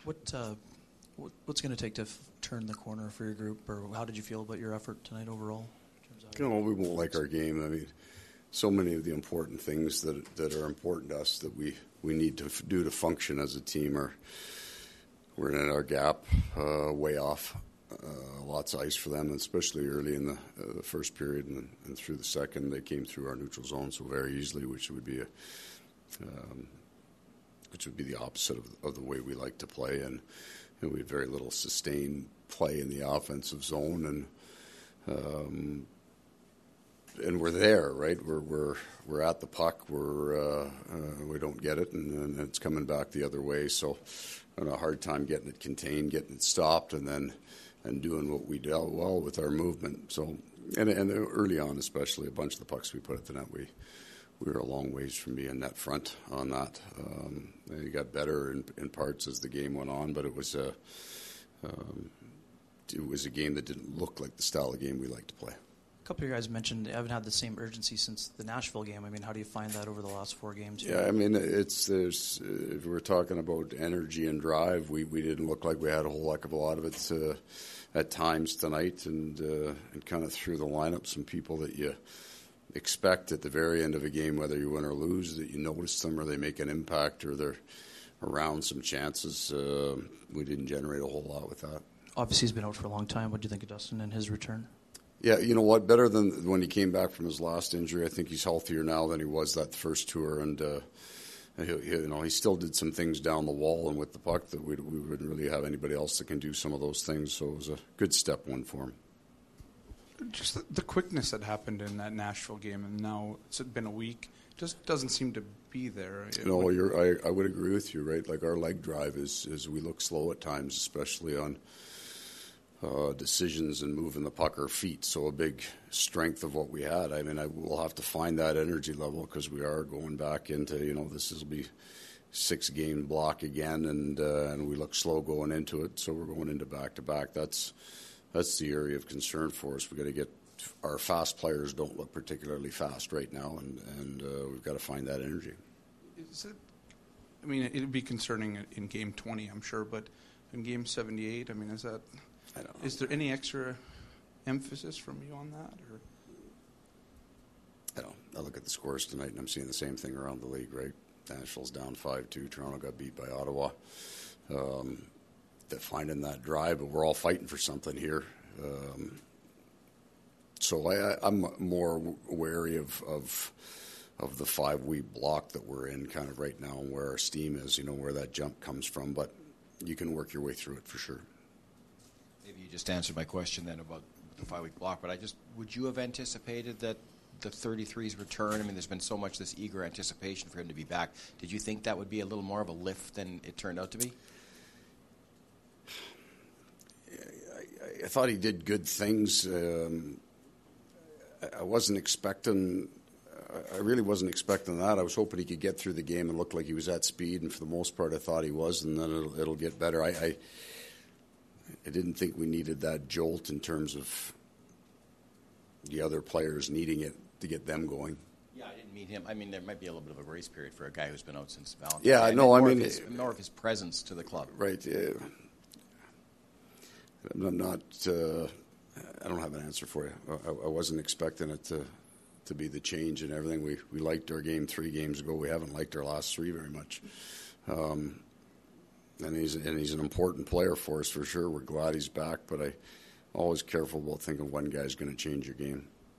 What's going to take to turn the corner for your group, or how did you feel about your effort tonight overall? We won't like our game. I mean, so many of the important things that are important to us that we need to do to function as a team we're in our gap, way off. Lots of ice for them, especially early in the first period and through the second. They came through our neutral zone so very easily, which would be the opposite of the way we like to play. And we had very little sustained play in the offensive zone, and we're there, right? We're at the puck. We don't get it, and it's coming back the other way. So, I had a hard time getting it contained, getting it stopped, and doing what we dealt well with our movement. So, and early on, especially a bunch of the pucks we put at the net, we were a long ways from being net front on that. It got better in parts as the game went on, but it was a game that didn't look like the style of game we like to play. A couple of you guys mentioned they haven't had the same urgency since the Nashville game. I mean, how do you find that over the last 4 games? Yeah, I mean, if we're talking about energy and drive, we didn't look like we had a whole heck of a lot of it at times tonight, and kind of threw the lineup some people that you expect at the very end of a game, whether you win or lose, that you notice them or they make an impact or they're around some chances. We didn't generate a whole lot with that. Obviously, he's been out for a long time. What do you think of Dustin and his return? Yeah, you know what? Better than when he came back from his last injury. I think he's healthier now than he was that first tour, and he still did some things down the wall and with the puck that we wouldn't really have anybody else that can do some of those things. So it was a good step one for him. Just the quickness that happened in that Nashville game, and now it's been a week, just doesn't seem to be there. I would agree with you, right? Like our leg drive is we look slow at times, especially on decisions and moving the puck or feet. So a big strength of what we had. I mean, we'll have to find that energy level because we are going back into, this will be 6-game block again, and we look slow going into it. So we're going into back-to-back. That's the area of concern for us. We've got to get our fast players don't look particularly fast right now, and we've got to find that energy. It'd be concerning in Game 20, I'm sure, but in Game 78, is there any extra emphasis from you on that? Or? I look at the scores tonight, and I'm seeing the same thing around the league, right? Nashville's down 5-2. Toronto got beat by Ottawa. They're finding that drive, but we're all fighting for something here. So I'm more wary of the 5-week block that we're in kind of right now and where our steam is, where that jump comes from. But you can work your way through it for sure. Maybe you just answered my question then about the 5-week block, but would you have anticipated that the 33's return? I mean, there's been so much this eager anticipation for him to be back. Did you think that would be a little more of a lift than it turned out to be? I thought he did good things. I wasn't expecting. I really wasn't expecting that. I was hoping he could get through the game and look like he was at speed, and for the most part, I thought he was, and then it'll get better. I didn't think we needed that jolt in terms of the other players needing it to get them going. Yeah, I didn't mean him. I mean, there might be a little bit of a grace period for a guy who's been out since Valentine. Yeah, no, more of his presence to the club. Right. I'm not. I don't have an answer for you. I wasn't expecting it to be the change and everything. We liked our game 3 games ago. We haven't liked our last 3 very much. And he's an important player for us for sure. We're glad he's back, but I'm always careful about thinking one guy's going to change your game.